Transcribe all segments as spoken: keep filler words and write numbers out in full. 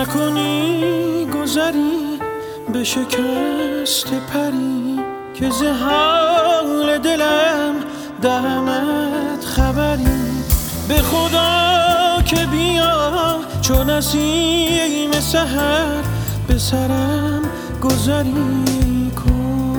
نکنی گذری به شکست پری که ز حال دلم دهمت خبری. به خدا که بیا چو نسیم سحر به سرم گذری کن.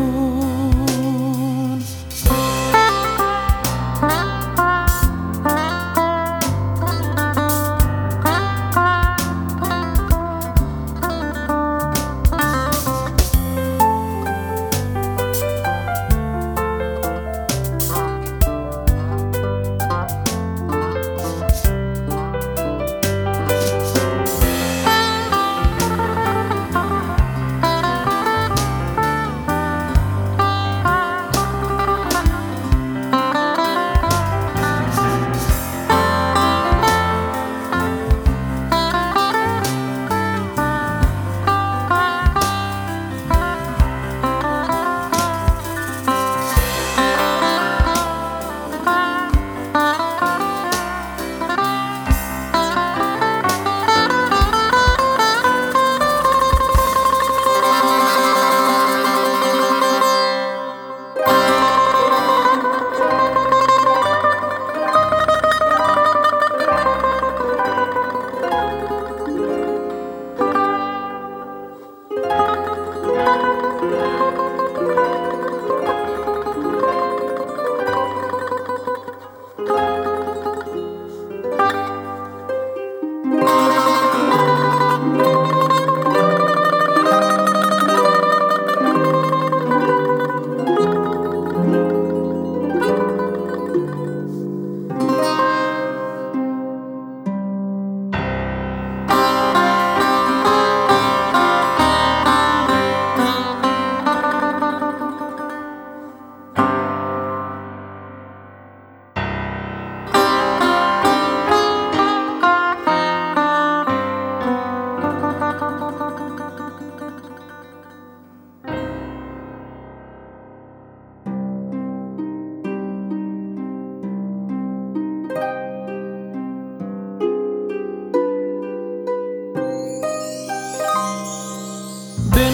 به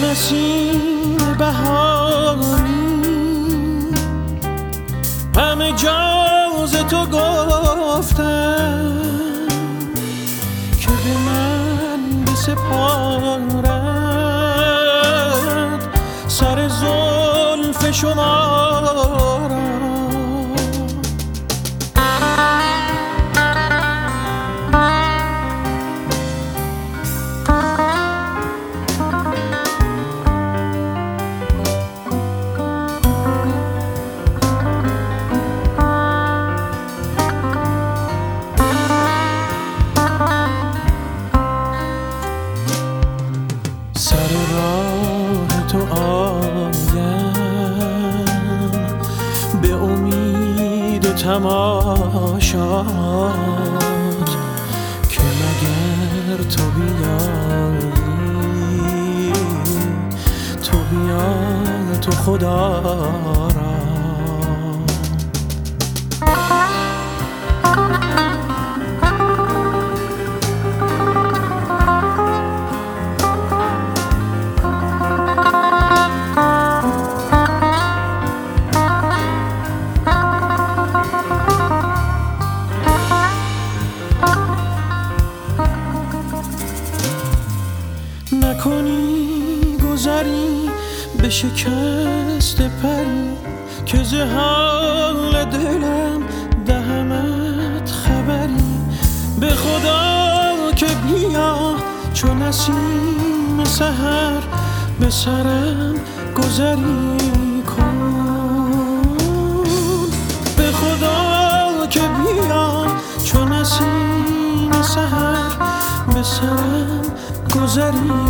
نسیم بهاری همه جاز تو گفتم که به من بسپارد سر زلف شما را. سر راه تو آیم به امید تماشات که مگر تو بیایی تو بیا تو خدا را. نکنی گذری به شکست پری که ز حال دلم دهمت خبری. به خدا که بیا چو نسیم سحر به سرم گذری کن. به خدا که بیا چو نسیم سحر به سرم گذری